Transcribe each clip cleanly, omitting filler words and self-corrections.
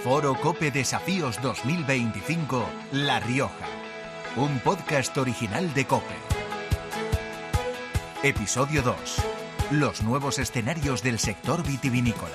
Foro Cope Desafíos 2025, La Rioja. Un podcast original de Cope. Episodio 2. Los nuevos escenarios del sector vitivinícola.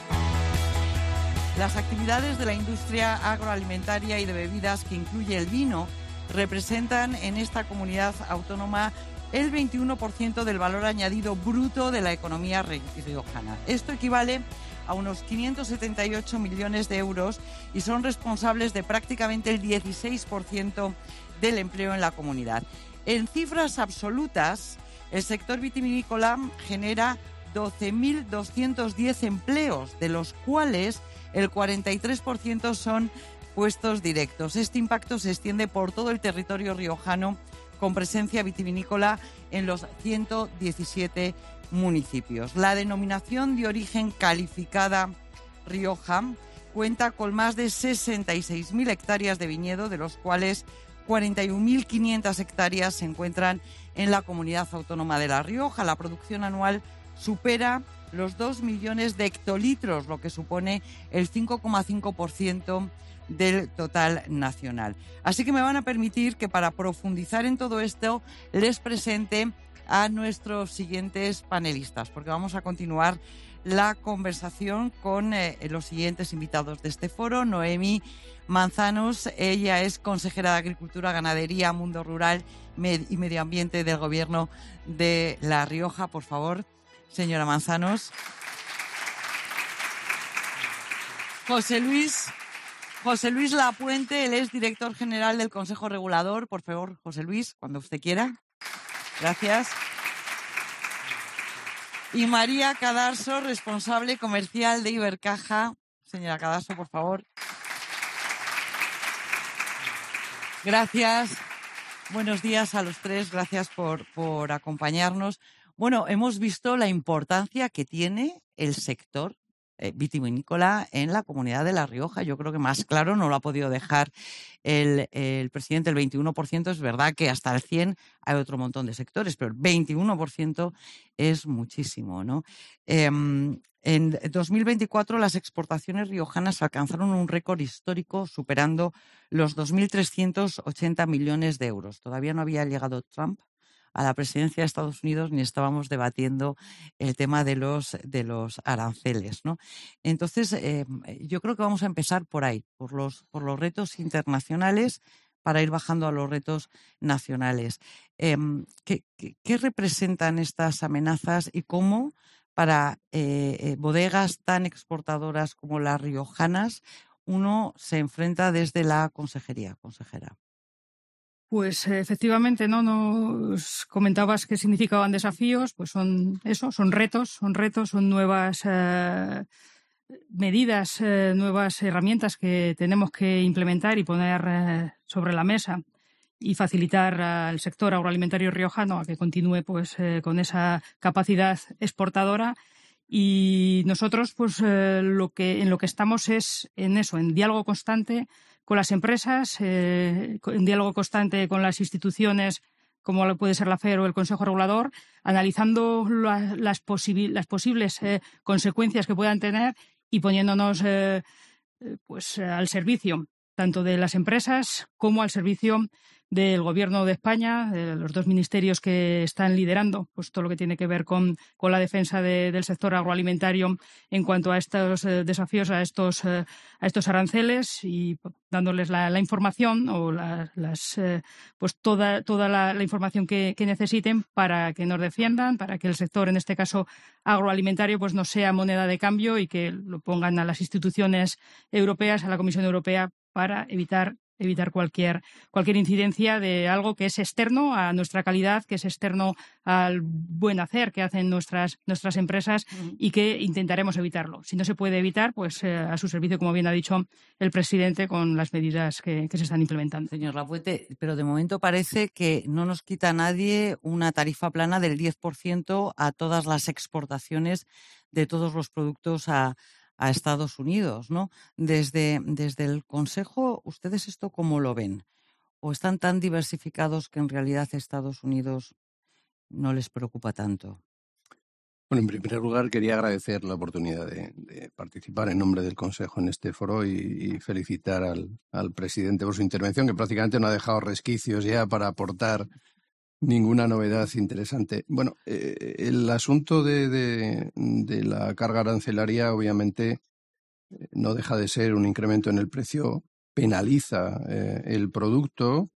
Las actividades de la industria agroalimentaria y de bebidas, que incluye el vino, representan en esta comunidad autónoma el 21% del valor añadido bruto de la economía riojana. Esto equivale a unos 578 millones de euros y son responsables de prácticamente el 16% del empleo en la comunidad. En cifras absolutas, el sector vitivinícola genera 12.210 empleos, de los cuales el 43% son puestos directos. Este impacto se extiende por todo el territorio riojano, con presencia vitivinícola en los 117 municipios. La denominación de origen calificada Rioja cuenta con más de 66.000 hectáreas de viñedo, de los cuales 41.500 hectáreas se encuentran en la comunidad autónoma de La Rioja. La producción anual supera los 2 millones de hectolitros, lo que supone el 5,5% del total nacional. Así que me van a permitir que, para profundizar en todo esto, les presente a nuestros siguientes panelistas, porque vamos a continuar la conversación con los siguientes invitados de este foro. Noemí Manzanos, ella es consejera de Agricultura, Ganadería, Mundo Rural y Medio Ambiente del Gobierno de La Rioja. Por favor, señora Manzanos. José Luis Lapuente, él es director general del Consejo Regulador. Por favor, José Luis, cuando usted quiera. Gracias. Y María Cadarso, responsable comercial de Ibercaja. Señora Cadarso, por favor. Gracias. Buenos días a los tres. Gracias por acompañarnos. Bueno, hemos visto la importancia que tiene el sector vitivinícola en la comunidad de La Rioja. Yo creo que más claro no lo ha podido dejar el presidente. El 21%, es verdad que hasta el 100% hay otro montón de sectores, pero el 21% es muchísimo, ¿no? En 2024 las exportaciones riojanas alcanzaron un récord histórico, superando los 2.380 millones de euros. Todavía no había llegado Trump a la presidencia de Estados Unidos ni estábamos debatiendo el tema de los aranceles, ¿no? Entonces, yo creo que vamos a empezar por ahí, por los retos internacionales, para ir bajando a los retos nacionales. ¿Qué representan estas amenazas y cómo, para bodegas tan exportadoras como las riojanas, uno se enfrenta desde la consejería, consejera? Pues efectivamente, ¿no? Nos comentabas qué significaban desafíos, pues son retos, son nuevas medidas, nuevas herramientas que tenemos que implementar y poner sobre la mesa y facilitar al sector agroalimentario riojano a que continúe pues con esa capacidad exportadora. Y nosotros pues en lo que estamos es en eso, en diálogo constante con las empresas, en diálogo constante con las instituciones como puede ser la FER o el Consejo Regulador, analizando las posibles consecuencias que puedan tener y poniéndonos pues al servicio tanto de las empresas como al servicio del Gobierno de España, de los dos ministerios que están liderando pues todo lo que tiene que ver con la defensa del sector agroalimentario en cuanto a estos desafíos, a estos aranceles, y dándoles la información o pues toda la información que necesiten para que nos defiendan, para que el sector, en este caso agroalimentario, pues no sea moneda de cambio y que lo pongan a las instituciones europeas, a la Comisión Europea, para evitar cualquier incidencia de algo que es externo a nuestra calidad, que es externo al buen hacer que hacen nuestras empresas y que intentaremos evitarlo. Si no se puede evitar, pues a su servicio, como bien ha dicho el presidente, con las medidas que se están implementando. Señor Lapuente, pero de momento parece que no nos quita nadie una tarifa plana del 10% a todas las exportaciones de todos los productos a Estados Unidos, ¿no? Desde el Consejo, ¿ustedes esto cómo lo ven? ¿O están tan diversificados que en realidad Estados Unidos no les preocupa tanto? Bueno, en primer lugar quería agradecer la oportunidad de participar en nombre del Consejo en este foro y felicitar al presidente por su intervención, que prácticamente no ha dejado resquicios ya para aportar ninguna novedad interesante. Bueno, el asunto de la carga arancelaria obviamente no deja de ser un incremento en el precio, penaliza el producto.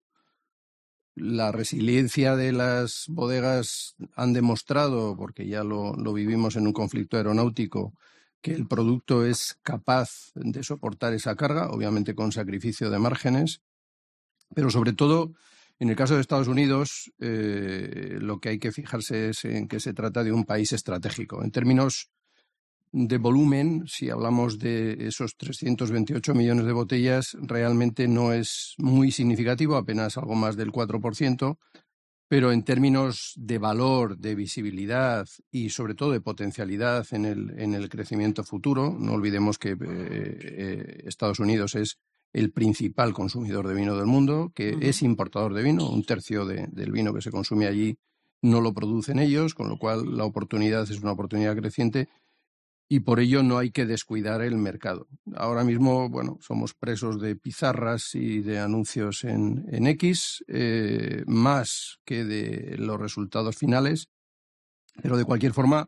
La resiliencia de las bodegas han demostrado, porque ya lo vivimos en un conflicto aeronáutico, que el producto es capaz de soportar esa carga, obviamente con sacrificio de márgenes, pero sobre todo, en el caso de Estados Unidos, lo que hay que fijarse es en que se trata de un país estratégico. En términos de volumen, si hablamos de esos 328 millones de botellas, realmente no es muy significativo, apenas algo más del 4%, pero en términos de valor, de visibilidad y sobre todo de potencialidad en el crecimiento futuro, no olvidemos que Estados Unidos es el principal consumidor de vino del mundo, que es importador de vino, un tercio del vino que se consume allí no lo producen ellos, con lo cual la oportunidad es una oportunidad creciente. Y por ello no hay que descuidar el mercado. Ahora mismo, bueno, somos presos de pizarras y de anuncios en X, más que de los resultados finales. Pero de cualquier forma,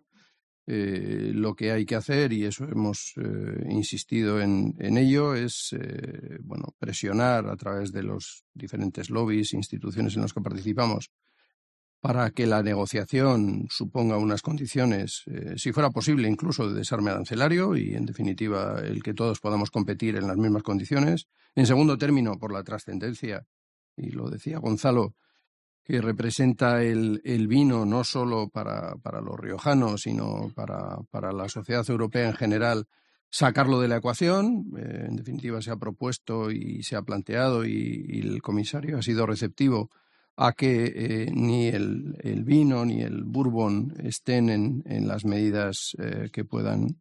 lo que hay que hacer, y eso hemos insistido en ello, es presionar a través de los diferentes lobbies, instituciones en los que participamos, para que la negociación suponga unas condiciones, si fuera posible, incluso de desarme arancelario y, en definitiva, el que todos podamos competir en las mismas condiciones. En segundo término, por la trascendencia, y lo decía Gonzalo, que representa el vino no solo para los riojanos, sino para la sociedad europea en general, sacarlo de la ecuación. En definitiva, se ha propuesto y se ha planteado, y el comisario ha sido receptivo a que ni el vino ni el bourbon estén en las medidas que puedan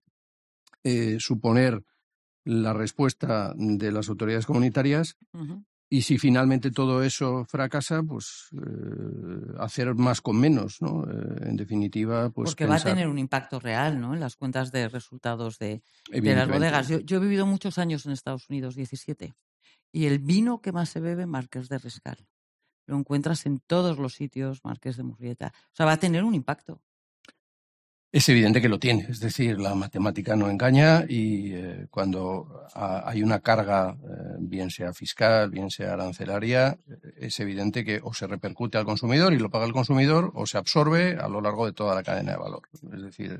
suponer la respuesta de las autoridades comunitarias. Y si finalmente todo eso fracasa, pues hacer más con menos, ¿no? En definitiva, pues porque pensar... va a tener un impacto real, ¿no?, en las cuentas de resultados de las bodegas. Yo he vivido muchos años en Estados Unidos, 17, y el vino que más se bebe, Marqués de Riscal. Lo encuentras en todos los sitios, Marqués de Murrieta. O sea, va a tener un impacto. Es evidente que lo tiene, es decir, la matemática no engaña, y cuando hay una carga, bien sea fiscal, bien sea arancelaria, es evidente que o se repercute al consumidor y lo paga el consumidor, o se absorbe a lo largo de toda la cadena de valor. Es decir,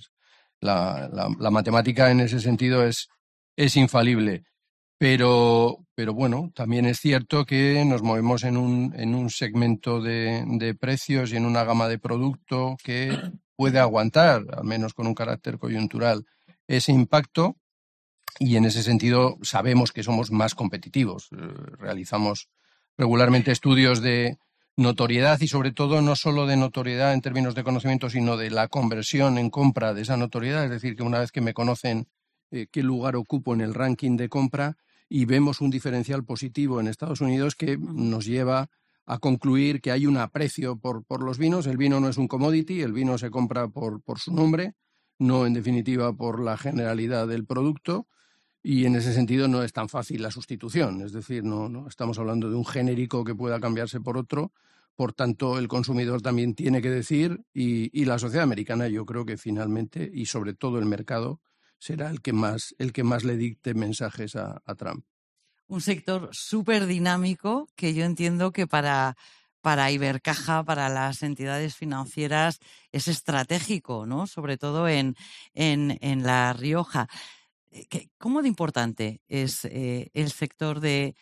la matemática en ese sentido es infalible. Pero bueno, también es cierto que nos movemos en un segmento de precios y en una gama de producto que puede aguantar, al menos con un carácter coyuntural, ese impacto, y en ese sentido sabemos que somos más competitivos. Realizamos regularmente estudios de notoriedad, y sobre todo no solo de notoriedad en términos de conocimiento, sino de la conversión en compra de esa notoriedad. Es decir, que una vez que me conocen qué lugar ocupo en el ranking de compra, y vemos un diferencial positivo en Estados Unidos que nos lleva a concluir que hay un aprecio por los vinos. El vino no es un commodity, el vino se compra por su nombre, no en definitiva por la generalidad del producto, y en ese sentido no es tan fácil la sustitución. Es decir, no estamos hablando de un genérico que pueda cambiarse por otro. Por tanto, el consumidor también tiene que decir, y la sociedad americana, yo creo que finalmente, y sobre todo el mercado, será el que más le dicte mensajes a Trump. Un sector súper dinámico que yo entiendo que para Ibercaja, para las entidades financieras, es estratégico, ¿no? Sobre todo en La Rioja. ¿Cómo de importante es el sector de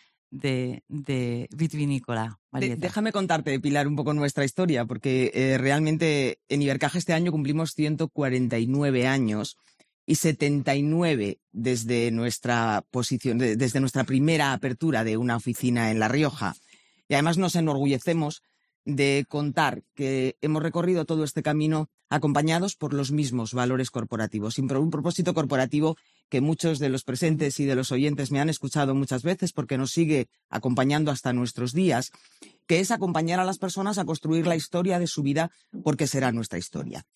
vitivinícola, Marieta? Déjame contarte, Pilar, un poco nuestra historia, porque realmente en Ibercaja este año cumplimos 149 años y 79 desde nuestra posición, desde nuestra primera apertura de una oficina en La Rioja. Y además nos enorgullecemos de contar que hemos recorrido todo este camino acompañados por los mismos valores corporativos, sin un propósito corporativo que muchos de los presentes y de los oyentes me han escuchado muchas veces, porque nos sigue acompañando hasta nuestros días, que es acompañar a las personas a construir la historia de su vida, porque será nuestra historia.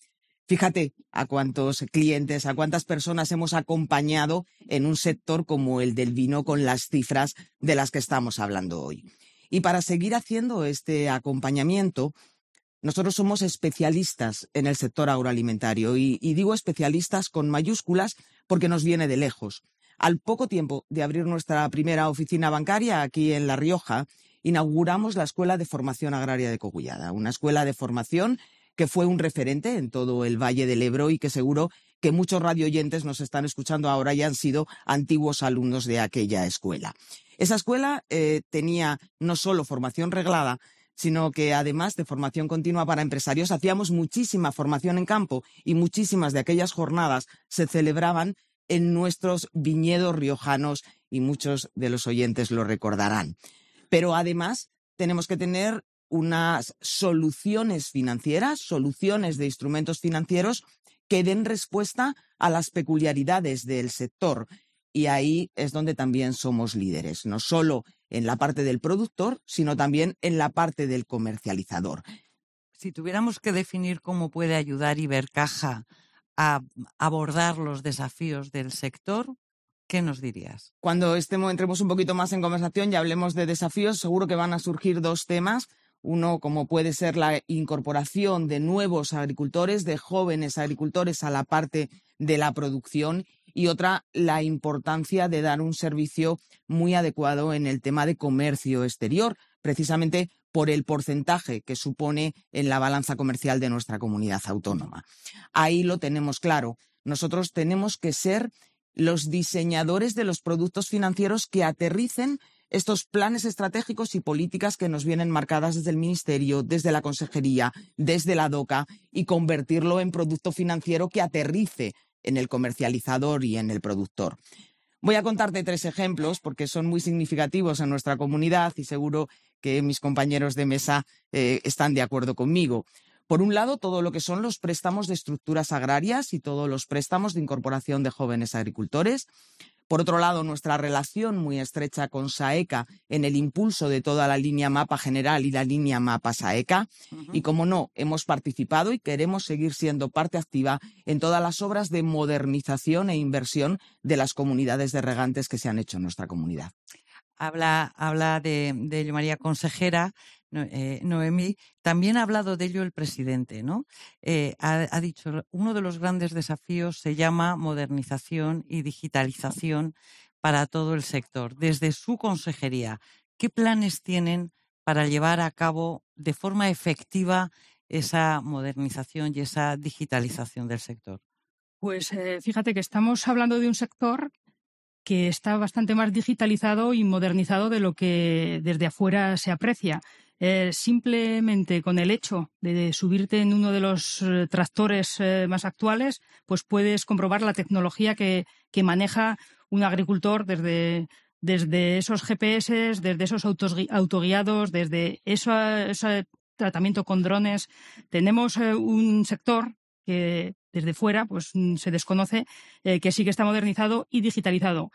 Fíjate a cuántos clientes, a cuántas personas hemos acompañado en un sector como el del vino con las cifras de las que estamos hablando hoy. Y para seguir haciendo este acompañamiento, nosotros somos especialistas en el sector agroalimentario y digo especialistas con mayúsculas porque nos viene de lejos. Al poco tiempo de abrir nuestra primera oficina bancaria aquí en La Rioja, inauguramos la Escuela de Formación Agraria de Cogullada, una escuela de formación que fue un referente en todo el Valle del Ebro y que seguro que muchos radioyentes nos están escuchando ahora y han sido antiguos alumnos de aquella escuela. Esa escuela tenía no solo formación reglada, sino que además de formación continua para empresarios, hacíamos muchísima formación en campo y muchísimas de aquellas jornadas se celebraban en nuestros viñedos riojanos y muchos de los oyentes lo recordarán. Pero además tenemos que tener unas soluciones financieras, soluciones de instrumentos financieros que den respuesta a las peculiaridades del sector. Y ahí es donde también somos líderes, no solo en la parte del productor, sino también en la parte del comercializador. Si tuviéramos que definir cómo puede ayudar Ibercaja a abordar los desafíos del sector, ¿qué nos dirías? Cuando entremos un poquito más en conversación y hablemos de desafíos, seguro que van a surgir dos temas. Uno, como puede ser la incorporación de nuevos agricultores, de jóvenes agricultores a la parte de la producción, y otra, la importancia de dar un servicio muy adecuado en el tema de comercio exterior, precisamente por el porcentaje que supone en la balanza comercial de nuestra comunidad autónoma. Ahí lo tenemos claro. Nosotros tenemos que ser los diseñadores de los productos financieros que aterricen estos planes estratégicos y políticas que nos vienen marcadas desde el Ministerio, desde la Consejería, desde la DOCA, y convertirlo en producto financiero que aterrice en el comercializador y en el productor. Voy a contarte 3 ejemplos porque son muy significativos en nuestra comunidad y seguro que mis compañeros de mesa están de acuerdo conmigo. Por un lado, todo lo que son los préstamos de estructuras agrarias y todos los préstamos de incorporación de jóvenes agricultores. Por otro lado, nuestra relación muy estrecha con SAECA en el impulso de toda la línea MAPA general y la línea MAPA SAECA. Y, como no, hemos participado y queremos seguir siendo parte activa en todas las obras de modernización e inversión de las comunidades de regantes que se han hecho en nuestra comunidad. Habla de ello María Consejera, Noemí. También ha hablado de ello el presidente, ¿no? Ha dicho, uno de los grandes desafíos se llama modernización y digitalización para todo el sector. Desde su consejería, ¿qué planes tienen para llevar a cabo de forma efectiva esa modernización y esa digitalización del sector? Pues fíjate que estamos hablando de un sector que está bastante más digitalizado y modernizado de lo que desde afuera se aprecia. Simplemente con el hecho de subirte en uno de los tractores más actuales, pues puedes comprobar la tecnología que maneja un agricultor desde esos GPS, desde esos autoguiados, desde ese tratamiento con drones. Tenemos un sector que desde fuera pues se desconoce, que sí que está modernizado y digitalizado.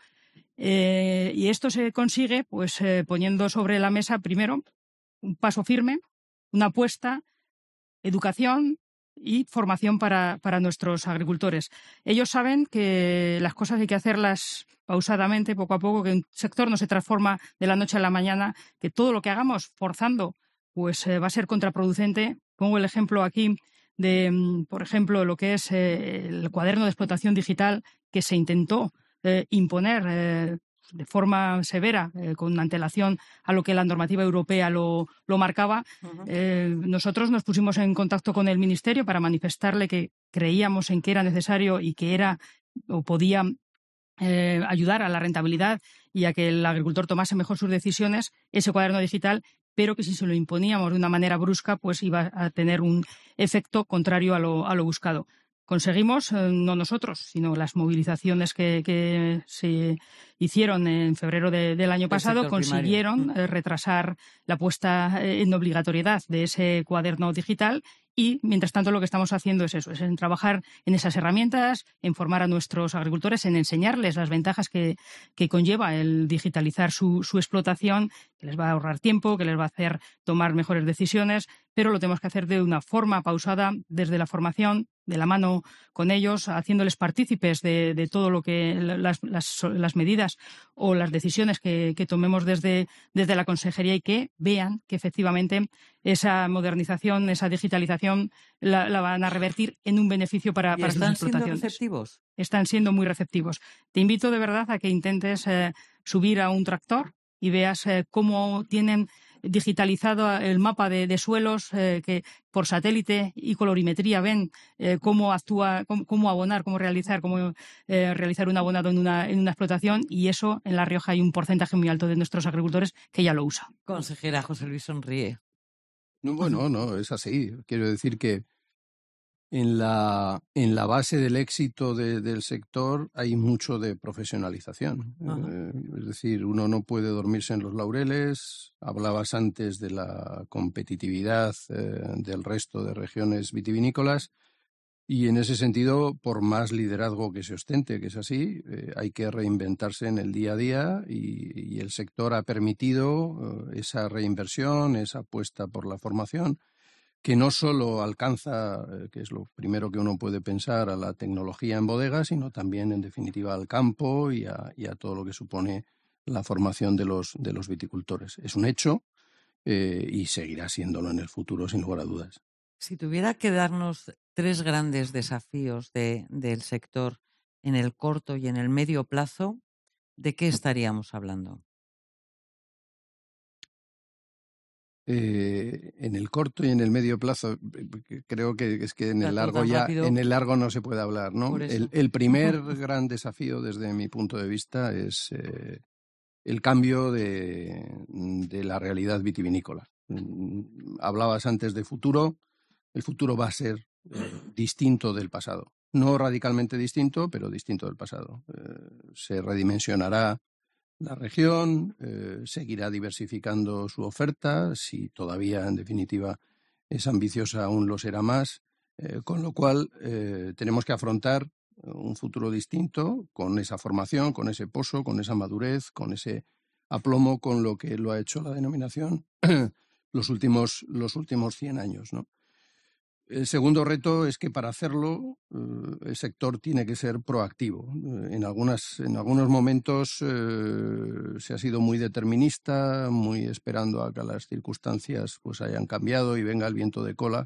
Y esto se consigue pues poniendo sobre la mesa primero un paso firme, una apuesta, educación y formación para nuestros agricultores. Ellos saben que las cosas hay que hacerlas pausadamente, poco a poco, que un sector no se transforma de la noche a la mañana, que todo lo que hagamos forzando pues va a ser contraproducente. Pongo el ejemplo aquí de, por ejemplo, lo que es el cuaderno de explotación digital que se intentó imponer de forma severa, con antelación a lo que la normativa europea lo marcaba. Nosotros nos pusimos en contacto con el Ministerio para manifestarle que creíamos en que era necesario y que era o podía ayudar a la rentabilidad y a que el agricultor tomase mejor sus decisiones, ese cuaderno digital, pero que si se lo imponíamos de una manera brusca, pues iba a tener un efecto contrario a lo buscado. Conseguimos, no nosotros, sino las movilizaciones que se hicieron en febrero del año pasado, consiguieron retrasar la puesta en obligatoriedad de ese cuaderno digital Y, mientras tanto, lo que estamos haciendo es eso, es en trabajar en esas herramientas, en formar a nuestros agricultores, en enseñarles las ventajas que conlleva el digitalizar su explotación, que les va a ahorrar tiempo, que les va a hacer tomar mejores decisiones, pero lo tenemos que hacer de una forma pausada, desde la formación, de la mano con ellos, haciéndoles partícipes de todo lo que las medidas o las decisiones que tomemos desde la consejería, y que vean que efectivamente esa modernización, esa digitalización la van a revertir en un beneficio para sus explotaciones. ¿Están siendo receptivos? Están siendo muy receptivos. Te invito de verdad a que intentes subir a un tractor y veas cómo tienen digitalizado el mapa de suelos, que por satélite y colorimetría ven cómo actúa, cómo abonar, cómo realizar un abonado en una explotación, y eso en La Rioja hay un porcentaje muy alto de nuestros agricultores que ya lo usa. Consejera, José Luis sonríe. No, bueno, no, es así. Quiero decir que en la base del éxito del sector hay mucho de profesionalización. Es decir, uno no puede dormirse en los laureles. Hablabas antes de la competitividad del resto de regiones vitivinícolas, y en ese sentido, por más liderazgo que se ostente, que es así, hay que reinventarse en el día a día, y el sector ha permitido esa reinversión, esa apuesta por la formación, que no solo alcanza, que es lo primero que uno puede pensar, a la tecnología en bodegas, sino también, en definitiva, al campo y a todo lo que supone la formación de los viticultores. Es un hecho, y seguirá siéndolo en el futuro, sin lugar a dudas. Si tuviera que darnos 3 grandes desafíos del sector en el corto y en el medio plazo, ¿de qué estaríamos hablando? En el corto y en el medio plazo, creo que es que en el largo no se puede hablar, ¿no? El primer gran desafío, desde mi punto de vista, es el cambio de la realidad vitivinícola. Hablabas antes de futuro. El futuro va a ser distinto del pasado. No radicalmente distinto, pero distinto del pasado. Se redimensionará la región, seguirá diversificando su oferta, si todavía, en definitiva, es ambiciosa, aún lo será más, con lo cual tenemos que afrontar un futuro distinto, con esa formación, con ese pozo, con esa madurez, con ese aplomo con lo que lo ha hecho la denominación los últimos 100 años, ¿no? El segundo reto es que, para hacerlo, el sector tiene que ser proactivo. En algunos momentos se ha sido muy determinista, muy esperando a que las circunstancias pues hayan cambiado y venga el viento de cola,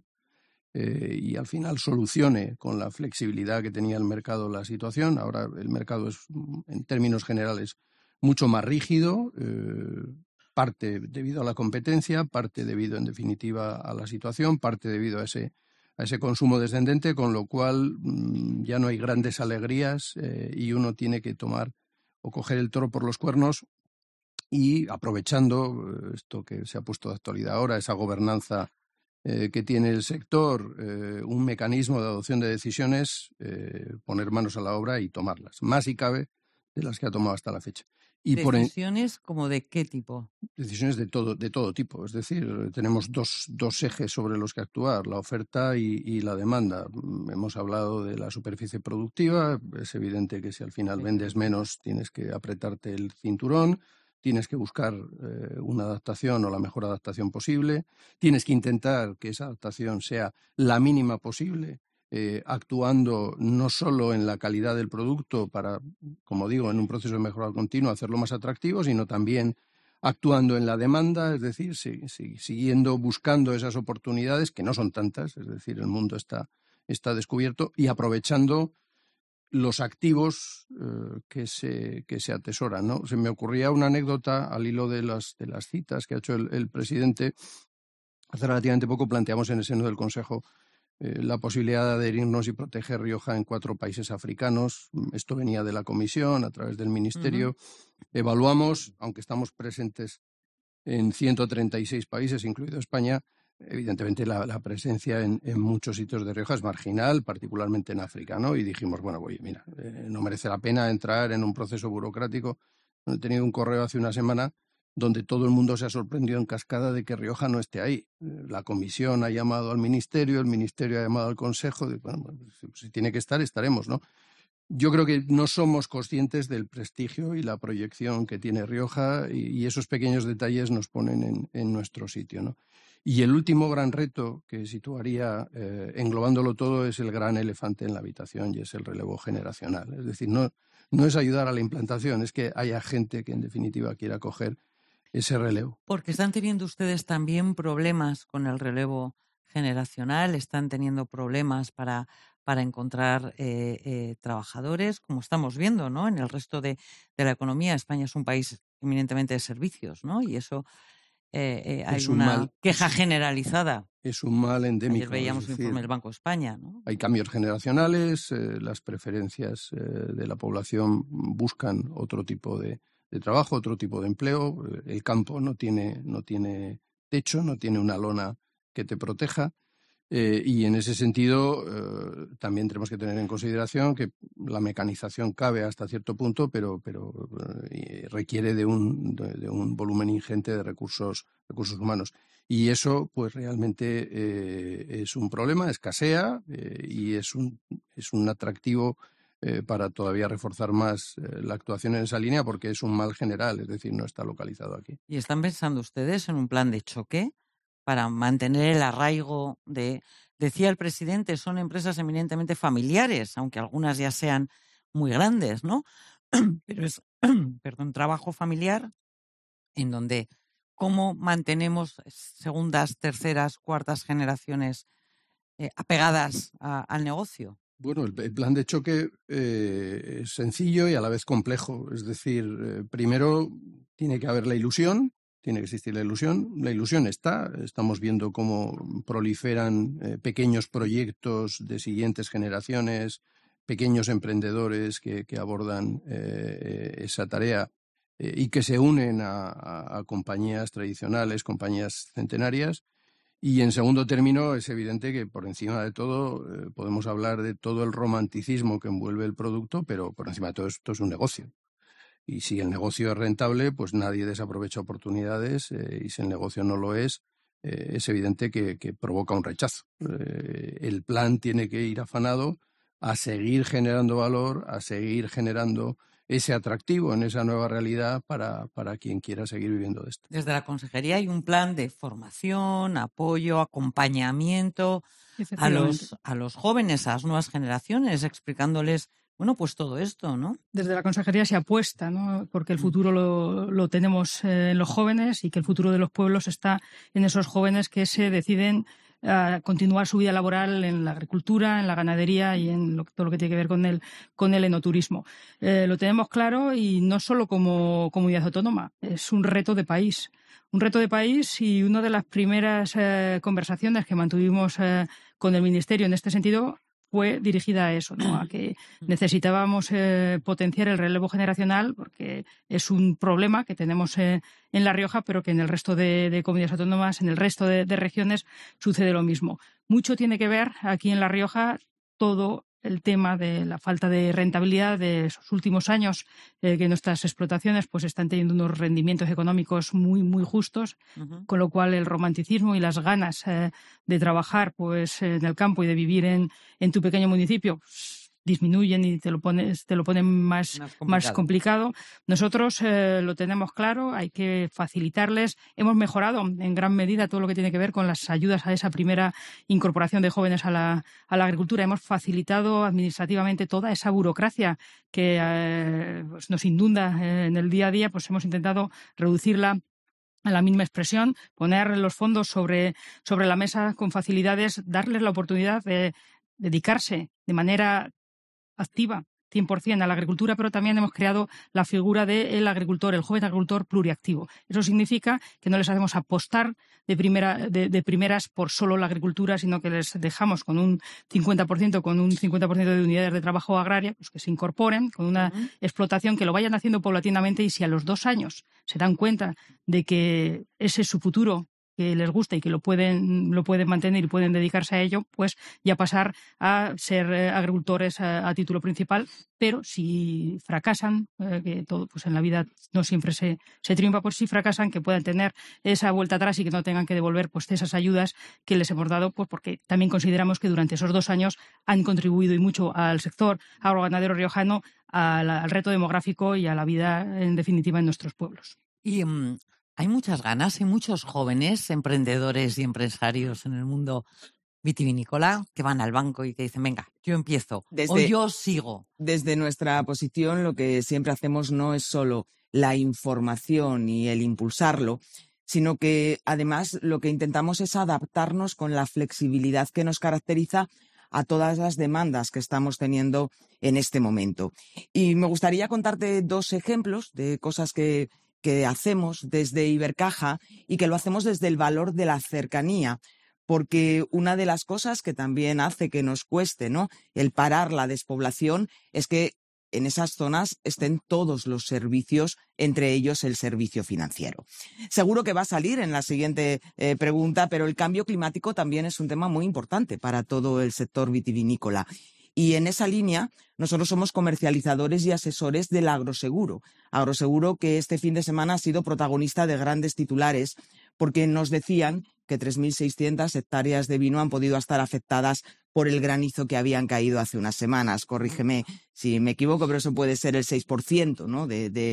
y al final solucione con la flexibilidad que tenía el mercado la situación. Ahora el mercado es, en términos generales, mucho más rígido, parte debido a la competencia, parte debido, en definitiva, a la situación, parte debido a ese consumo descendente, con lo cual ya no hay grandes alegrías, y uno tiene que tomar o coger el toro por los cuernos, y aprovechando esto que se ha puesto de actualidad ahora, esa gobernanza que tiene el sector, un mecanismo de adopción de decisiones, poner manos a la obra y tomarlas, más si cabe de las que ha tomado hasta la fecha. Y ¿Decisiones como de qué tipo? Decisiones de todo tipo. Es decir, tenemos dos ejes sobre los que actuar, la oferta y la demanda. Hemos hablado de la superficie productiva. Es evidente que si al final vendes menos, tienes que apretarte el cinturón, tienes que buscar una adaptación o la mejor adaptación posible, tienes que intentar que esa adaptación sea la mínima posible, actuando no solo en la calidad del producto para, como digo, en un proceso de mejora continua, hacerlo más atractivo, sino también actuando en la demanda, es decir, buscando esas oportunidades, que no son tantas, es decir, el mundo está descubierto, y aprovechando los activos que se atesoran, ¿no? Se me ocurría una anécdota al hilo de las citas que ha hecho el presidente. Hace relativamente poco planteamos en el seno del Consejo la posibilidad de adherirnos y proteger Rioja en 4 países africanos. Esto venía de la Comisión a través del Ministerio. Evaluamos, aunque estamos presentes en 136 países, incluido España, evidentemente la presencia en muchos sitios de Rioja es marginal, particularmente en África, ¿no? Y dijimos, bueno, oye, mira, no merece la pena entrar en un proceso burocrático. He tenido un correo hace una semana donde todo el mundo se ha sorprendido en cascada de que Rioja no esté ahí. La comisión ha llamado al ministerio, el ministerio ha llamado al consejo, bueno, si tiene que estar, estaremos, ¿no? Yo creo que no somos conscientes del prestigio y la proyección que tiene Rioja y esos pequeños detalles nos ponen en nuestro sitio, ¿no? Y el último gran reto que situaría, englobándolo todo, es el gran elefante en la habitación y es el relevo generacional. Es decir, no es ayudar a la implantación, es que haya gente que en definitiva quiera coger ese relevo. Porque están teniendo ustedes también problemas con el relevo generacional, están teniendo problemas para encontrar trabajadores, como estamos viendo, ¿no? En el resto de la economía, España es un país eminentemente de servicios, ¿no? Y eso hay una queja generalizada. Es un mal endémico. Ayer veíamos el informe del Banco de España, ¿no? Hay cambios generacionales, las preferencias de la población buscan otro tipo de trabajo, otro tipo de empleo. El campo no tiene techo, no tiene una lona que te proteja. Y en ese sentido también tenemos que tener en consideración que la mecanización cabe hasta cierto punto, pero requiere de un volumen ingente de recursos humanos. Y eso pues realmente es un problema, escasea y es un atractivo para todavía reforzar más la actuación en esa línea, porque es un mal general, es decir, no está localizado aquí. ¿Y están pensando ustedes en un plan de choque para mantener el arraigo decía el presidente, son empresas eminentemente familiares, aunque algunas ya sean muy grandes, ¿no? Pero es, trabajo familiar en donde cómo mantenemos segundas, terceras, cuartas generaciones apegadas al negocio. Bueno, el plan de choque es sencillo y a la vez complejo. Es decir, primero tiene que haber la ilusión. Tiene que existir la ilusión. La ilusión estamos viendo cómo proliferan pequeños proyectos de siguientes generaciones, pequeños emprendedores que abordan esa tarea y que se unen a compañías tradicionales, compañías centenarias. Y en segundo término, es evidente que por encima de todo podemos hablar de todo el romanticismo que envuelve el producto, pero por encima de todo esto es un negocio. Y si el negocio es rentable, pues nadie desaprovecha oportunidades y si el negocio no lo es evidente que provoca un rechazo. El plan tiene que ir afanado a seguir generando valor, a seguir generando ese atractivo en esa nueva realidad para quien quiera seguir viviendo de esto. Desde la Consejería hay un plan de formación, apoyo, acompañamiento a los jóvenes, a las nuevas generaciones, explicándoles bueno, pues todo esto, ¿no? Desde la Consejería se apuesta, ¿no? Porque el futuro lo tenemos en los jóvenes y que el futuro de los pueblos está en esos jóvenes que se deciden a continuar su vida laboral en la agricultura, en la ganadería y en todo lo que tiene que ver con el enoturismo. Lo tenemos claro y no solo como comunidad autónoma, es un reto de país. Un reto de país y una de las primeras conversaciones que mantuvimos con el Ministerio en este sentido fue dirigida a eso, ¿no? A que necesitábamos potenciar el relevo generacional porque es un problema que tenemos en La Rioja, pero que en el resto de comunidades autónomas, en el resto de regiones, sucede lo mismo. Mucho tiene que ver aquí en La Rioja todo el tema de la falta de rentabilidad de esos últimos años, que nuestras explotaciones pues están teniendo unos rendimientos económicos muy, muy justos, con lo cual el romanticismo y las ganas de trabajar pues en el campo y de vivir en tu pequeño municipio pues, disminuyen y te lo ponen más complicado. Nosotros lo tenemos claro, hay que facilitarles. Hemos mejorado en gran medida todo lo que tiene que ver con las ayudas a esa primera incorporación de jóvenes a la agricultura. Hemos facilitado administrativamente toda esa burocracia que pues nos inunda en el día a día, pues hemos intentado reducirla a la mínima expresión, poner los fondos sobre la mesa con facilidades, darles la oportunidad de dedicarse de manera activa 100% a la agricultura, pero también hemos creado la figura del agricultor, el joven agricultor pluriactivo. Eso significa que no les hacemos apostar de primeras por solo la agricultura, sino que les dejamos con un 50% de unidades de trabajo agraria, pues que se incorporen con una explotación, que lo vayan haciendo paulatinamente y si a los 2 años se dan cuenta de que ese es su futuro que les gusta y que lo pueden mantener y pueden dedicarse a ello, pues ya pasar a ser agricultores a título principal. Pero si fracasan, que todo pues en la vida no siempre se triunfa, pues si fracasan, que puedan tener esa vuelta atrás y que no tengan que devolver pues esas ayudas que les hemos dado, pues porque también consideramos que durante esos 2 años han contribuido y mucho al sector agroganadero riojano, al reto demográfico y a la vida en definitiva en nuestros pueblos. Y hay muchas ganas, hay muchos jóvenes emprendedores y empresarios en el mundo vitivinícola que van al banco y que dicen, venga, yo empiezo o yo sigo. Desde nuestra posición lo que siempre hacemos no es solo la información y el impulsarlo, sino que además lo que intentamos es adaptarnos con la flexibilidad que nos caracteriza a todas las demandas que estamos teniendo en este momento. Y me gustaría contarte 2 ejemplos de cosas que hacemos desde Ibercaja y que lo hacemos desde el valor de la cercanía, porque una de las cosas que también hace que nos cueste, ¿no?, el parar la despoblación es que en esas zonas estén todos los servicios, entre ellos el servicio financiero. Seguro que va a salir en la siguiente pregunta, pero el cambio climático también es un tema muy importante para todo el sector vitivinícola. Y en esa línea, nosotros somos comercializadores y asesores del agroseguro. Agroseguro que este fin de semana ha sido protagonista de grandes titulares porque nos decían que 3.600 hectáreas de vino han podido estar afectadas por el granizo que habían caído hace unas semanas. Corrígeme si me equivoco, pero eso puede ser el 6%, ¿no?,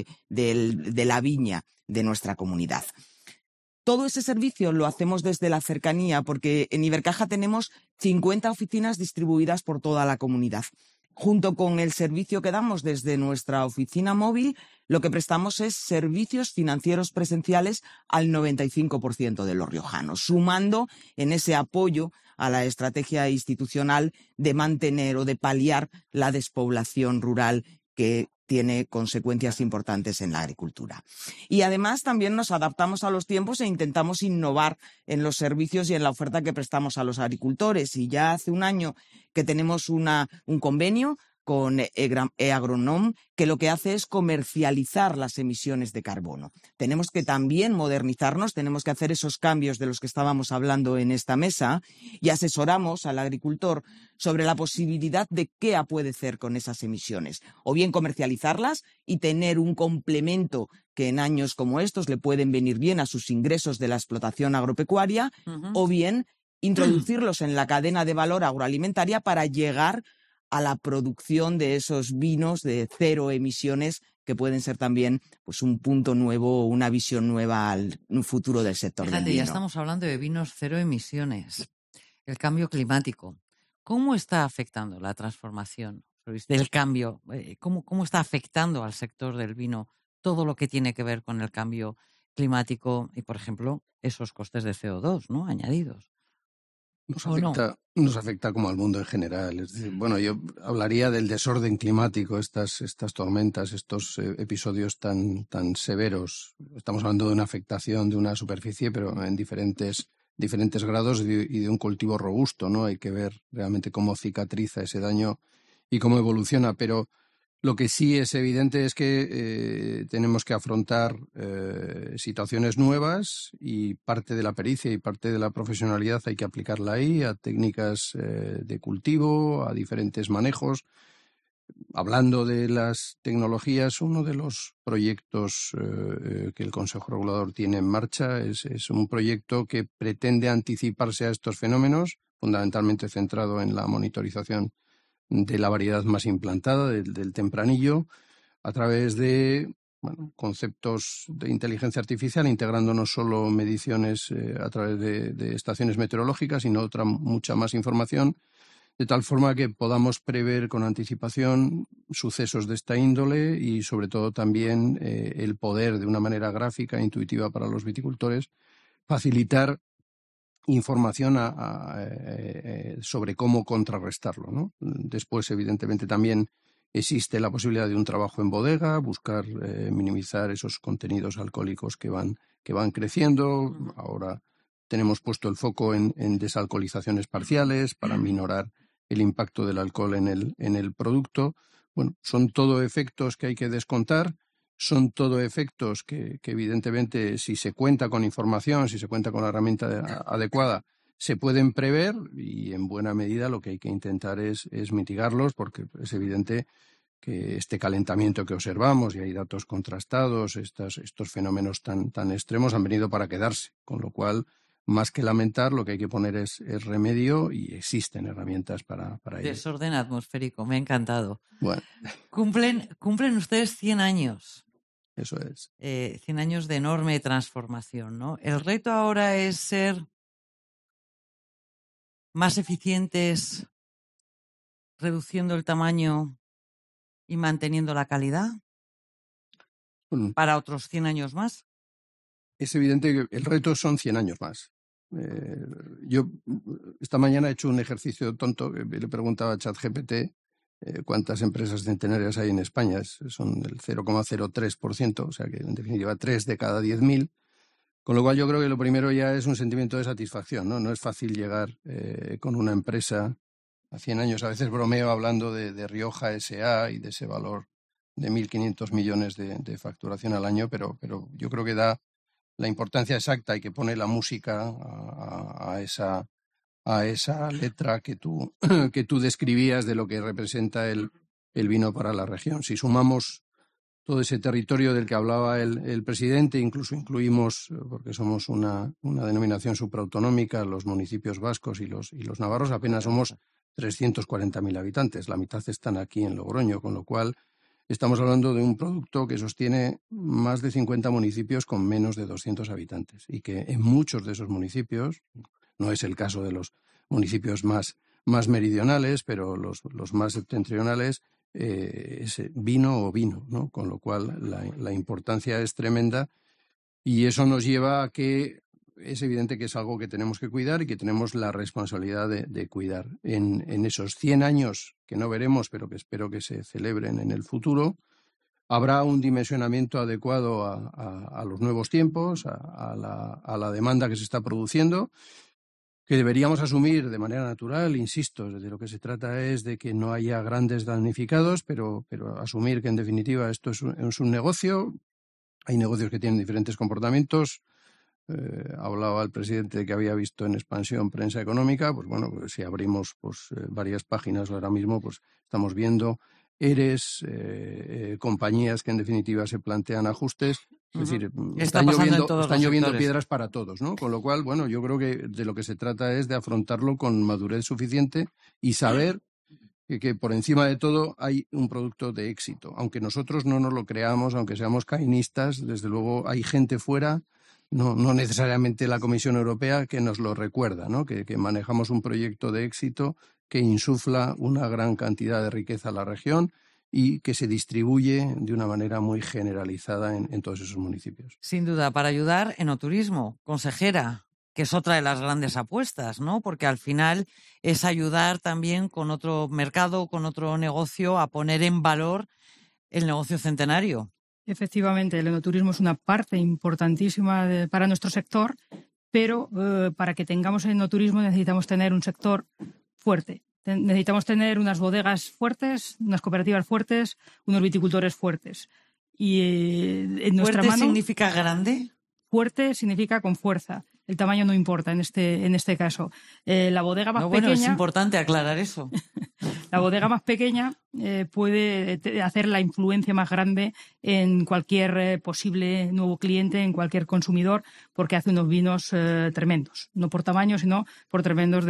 de la viña de nuestra comunidad. Todo ese servicio lo hacemos desde la cercanía porque en Ibercaja tenemos 50 oficinas distribuidas por toda la comunidad. Junto con el servicio que damos desde nuestra oficina móvil, lo que prestamos es servicios financieros presenciales al 95% de los riojanos, sumando en ese apoyo a la estrategia institucional de mantener o de paliar la despoblación rural que tiene consecuencias importantes en la agricultura. Y además también nos adaptamos a los tiempos e intentamos innovar en los servicios y en la oferta que prestamos a los agricultores. Y ya hace un año que tenemos un convenio con eAgronom, que lo que hace es comercializar las emisiones de carbono. Tenemos que también modernizarnos, tenemos que hacer esos cambios de los que estábamos hablando en esta mesa y asesoramos al agricultor sobre la posibilidad de qué puede hacer con esas emisiones. O bien comercializarlas y tener un complemento que en años como estos le pueden venir bien a sus ingresos de la explotación agropecuaria, o bien introducirlos en la cadena de valor agroalimentaria para llegar a la producción de esos vinos de 0 emisiones que pueden ser también pues un punto nuevo o una visión nueva al futuro del sector del vino. Ya estamos hablando de vinos 0 emisiones. El cambio climático. ¿Cómo está afectando la transformación del cambio? ¿Cómo está afectando al sector del vino todo lo que tiene que ver con el cambio climático y, por ejemplo, esos costes de CO2, ¿no?, añadidos? Nos afecta como al mundo en general. Es decir, bueno, yo hablaría del desorden climático, estas tormentas, estos episodios tan severos. Estamos hablando de una afectación de una superficie, pero en diferentes grados y de un cultivo robusto, ¿no? Hay que ver realmente cómo cicatriza ese daño y cómo evoluciona, pero lo que sí es evidente es que tenemos que afrontar situaciones nuevas y parte de la pericia y parte de la profesionalidad hay que aplicarla ahí, a técnicas de cultivo, a diferentes manejos. Hablando de las tecnologías, uno de los proyectos que el Consejo Regulador tiene en marcha es un proyecto que pretende anticiparse a estos fenómenos, fundamentalmente centrado en la monitorización de la variedad más implantada, del tempranillo, a través de conceptos de inteligencia artificial, integrando no solo mediciones a través de estaciones meteorológicas, sino mucha más información, de tal forma que podamos prever con anticipación sucesos de esta índole y, sobre todo, también el poder, de una manera gráfica e intuitiva para los viticultores, facilitar información sobre cómo contrarrestarlo, ¿no? Después, evidentemente, también existe la posibilidad de un trabajo en bodega, buscar minimizar esos contenidos alcohólicos que van creciendo. Ahora tenemos puesto el foco en desalcoholizaciones parciales para minorar el impacto del alcohol en el producto. Bueno, son todo efectos que hay que descontar. son todo efectos que evidentemente, si se cuenta con información, si se cuenta con la herramienta adecuada, se pueden prever, y en buena medida lo que hay que intentar es mitigarlos, porque es evidente que este calentamiento que observamos, y hay datos contrastados, estos fenómenos tan extremos han venido para quedarse, con lo cual, más que lamentar, lo que hay que poner es remedio, y existen herramientas para ello. Desorden atmosférico, me ha encantado. Bueno. Cumplen ustedes 100 años. Eso es. 100 años de enorme transformación, ¿no? El reto ahora es ser más eficientes, reduciendo el tamaño y manteniendo la calidad para otros 100 años más. Es evidente que el reto son 100 años más. Yo esta mañana he hecho un ejercicio tonto, que le preguntaba a ChatGPT cuántas empresas centenarias hay en España. Son el 0,03%, o sea que en definitiva 3 de cada 10.000. Con lo cual yo creo que lo primero ya es un sentimiento de satisfacción, ¿no? No es fácil llegar con una empresa a 100 años. A veces bromeo hablando de Rioja S.A. y de ese valor de 1.500 millones de facturación al año, pero yo creo que da la importancia exacta y que pone la música a esa letra que tú describías de lo que representa el vino para la región. Si sumamos todo ese territorio del que hablaba el presidente, incluso incluimos, porque somos una denominación supraautonómica, los municipios vascos y los navarros, apenas somos 340.000 habitantes. La mitad están aquí en Logroño, con lo cual estamos hablando de un producto que sostiene más de 50 municipios con menos de 200 habitantes, y que en muchos de esos municipios, no es el caso de los municipios más meridionales, pero los más septentrionales, es vino, ¿no? Con lo cual la importancia es tremenda, y eso nos lleva a que es evidente que es algo que tenemos que cuidar y que tenemos la responsabilidad de cuidar. En esos 100 años que no veremos, pero que espero que se celebren en el futuro, habrá un dimensionamiento adecuado a los nuevos tiempos, a la demanda que se está produciendo, que deberíamos asumir de manera natural. Insisto, de lo que se trata es de que no haya grandes damnificados, pero asumir que en definitiva esto es un negocio. Hay negocios que tienen diferentes comportamientos. Hablaba el presidente de que había visto en Expansión Prensa Económica. Pues bueno, si abrimos varias páginas ahora mismo, pues estamos viendo ERES, compañías que en definitiva se plantean ajustes. Es decir, están lloviendo piedras para todos, ¿no? Con lo cual, bueno, yo creo que de lo que se trata es de afrontarlo con madurez suficiente y saber que por encima de todo hay un producto de éxito. Aunque nosotros no nos lo creamos, aunque seamos cainistas, desde luego hay gente fuera, no necesariamente la Comisión Europea, que nos lo recuerda, ¿no? Que manejamos un proyecto de éxito que insufla una gran cantidad de riqueza a la región y que se distribuye de una manera muy generalizada en todos esos municipios. Sin duda, para ayudar enoturismo, consejera, que es otra de las grandes apuestas, ¿no? Porque al final es ayudar también con otro mercado, con otro negocio, a poner en valor el negocio centenario. Efectivamente, el enoturismo es una parte importantísima para nuestro sector, pero para que tengamos enoturismo necesitamos tener un sector fuerte. Necesitamos tener unas bodegas fuertes, unas cooperativas fuertes, unos viticultores fuertes. Y en nuestra mano, significa grande? Fuerte significa con fuerza. El tamaño no importa en este caso. La bodega más pequeña... Bueno, es importante aclarar eso. La bodega más pequeña puede hacer la influencia más grande en cualquier posible nuevo cliente, en cualquier consumidor, porque hace unos vinos tremendos. No por tamaño, sino por tremendos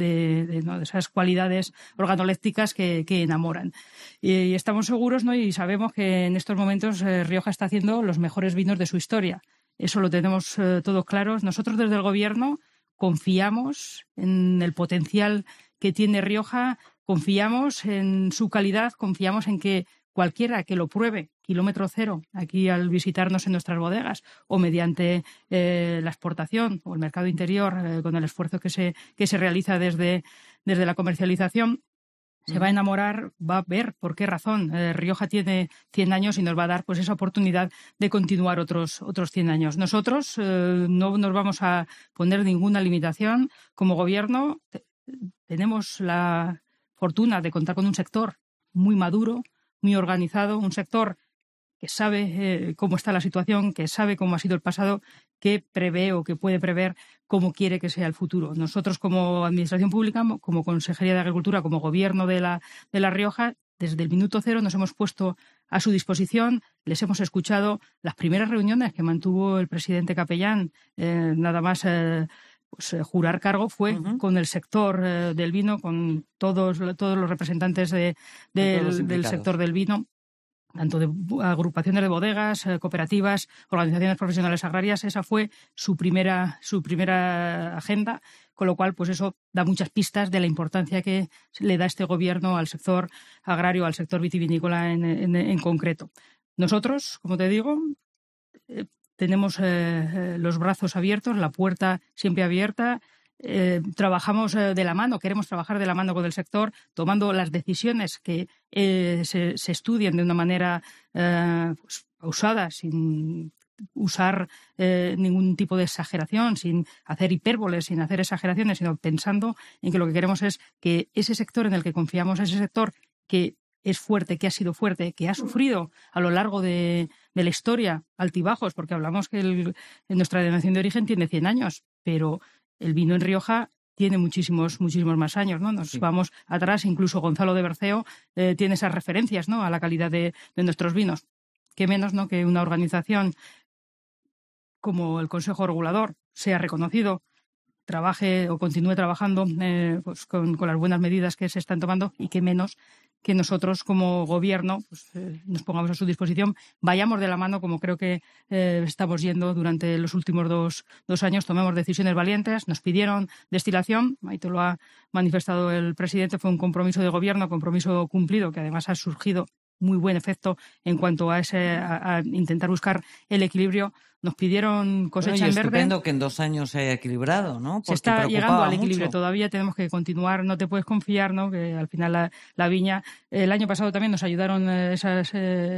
de esas cualidades organolépticas que enamoran. Y estamos seguros, ¿no? Y sabemos que en estos momentos Rioja está haciendo los mejores vinos de su historia. Eso lo tenemos todos claros. Nosotros desde el Gobierno confiamos en el potencial que tiene Rioja, confiamos en su calidad, confiamos en que cualquiera que lo pruebe, kilómetro cero, aquí al visitarnos en nuestras bodegas o mediante la exportación o el mercado interior, con el esfuerzo que se realiza desde la comercialización, se va a enamorar, va a ver por qué razón Rioja tiene 100 años y nos va a dar pues esa oportunidad de continuar otros 100 años. Nosotros no nos vamos a poner ninguna limitación. Como Gobierno tenemos la fortuna de contar con un sector muy maduro, muy organizado, un sector que sabe cómo está la situación, que sabe cómo ha sido el pasado, que prevé o que puede prever cómo quiere que sea el futuro. Nosotros, como Administración Pública, como Consejería de Agricultura, como Gobierno de La Rioja, desde el minuto cero nos hemos puesto a su disposición, les hemos escuchado. Las primeras reuniones que mantuvo el presidente Capellán, nada más jurar cargo, fue con el sector del vino, con todos los representantes del sector del vino, tanto de agrupaciones de bodegas, cooperativas, organizaciones profesionales agrarias. Esa fue su primera agenda, con lo cual pues eso da muchas pistas de la importancia que le da este gobierno al sector agrario, al sector vitivinícola en concreto. Nosotros, como te digo, tenemos los brazos abiertos, la puerta siempre abierta. Trabajamos de la mano, queremos trabajar de la mano con el sector, tomando las decisiones que se estudien de una manera pausada, sin usar ningún tipo de exageración, sin hacer hipérboles, sin hacer exageraciones, sino pensando en que lo que queremos es que ese sector en el que confiamos, ese sector que es fuerte, que ha sido fuerte, que ha sufrido a lo largo de la historia altibajos, porque hablamos que en nuestra denominación de origen tiene 100 años, pero el vino en Rioja tiene muchísimos más años, ¿no? Nos vamos atrás, incluso Gonzalo de Berceo tiene esas referencias, ¿no?, a la calidad de nuestros vinos. Qué menos, ¿no?, que una organización como el Consejo Regulador sea reconocido, trabaje o continúe trabajando pues con las buenas medidas que se están tomando, y qué menos que nosotros como gobierno pues, nos pongamos a su disposición, vayamos de la mano como creo que estamos yendo durante los últimos dos años, tomemos decisiones valientes. Nos pidieron destilación, ahí te lo ha manifestado el presidente, fue un compromiso de gobierno, compromiso cumplido, que además ha surgido muy buen efecto en cuanto a intentar buscar el equilibrio. Nos pidieron cosecha en verde. Estupendo que en 2 años se haya equilibrado, ¿no? Porque se está llegando al equilibrio mucho. Todavía tenemos que continuar, no te puedes confiar, ¿no?, que al final la viña. El año pasado también nos ayudaron esas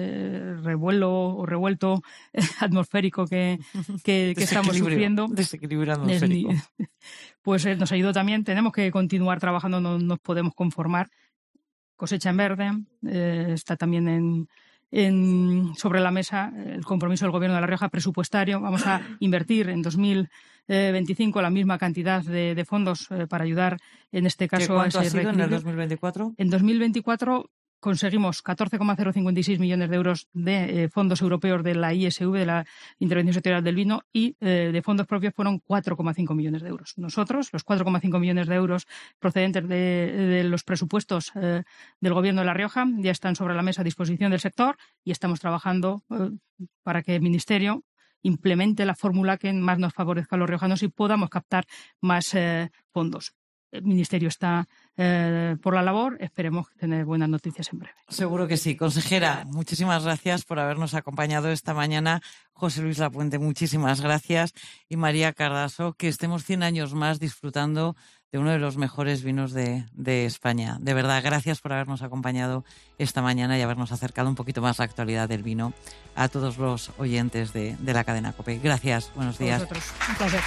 revuelto atmosférico que estamos sufriendo. Desequilibrio atmosférico. Pues nos ayudó también. Tenemos que continuar trabajando, no nos podemos conformar. Cosecha en verde, está también sobre la mesa el compromiso del Gobierno de La Rioja presupuestario. Vamos a invertir en 2025 la misma cantidad de fondos para ayudar, en este caso, ¿Cuánto a ese ha sido en el reequilibrio. 2024? En conseguimos 14,056 millones de euros de fondos europeos de la ISV, de la Intervención Sectorial del Vino, y de fondos propios fueron 4,5 millones de euros. Nosotros, los 4,5 millones de euros procedentes de los presupuestos del Gobierno de La Rioja, ya están sobre la mesa a disposición del sector, y estamos trabajando para que el Ministerio implemente la fórmula que más nos favorezca a los riojanos y podamos captar más fondos. El Ministerio está por la labor. Esperemos tener buenas noticias en breve. Seguro que sí. Consejera, muchísimas gracias por habernos acompañado esta mañana. José Luis Lapuente, muchísimas gracias. Y María Cardasso, que estemos 100 años más disfrutando de uno de los mejores vinos de España. De verdad, gracias por habernos acompañado esta mañana y habernos acercado un poquito más la actualidad del vino a todos los oyentes de la cadena COPE. Gracias, buenos días. A vosotros. Un placer.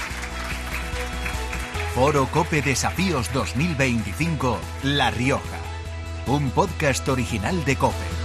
Foro COPE Desafíos 2025 La Rioja. Un podcast original de COPE.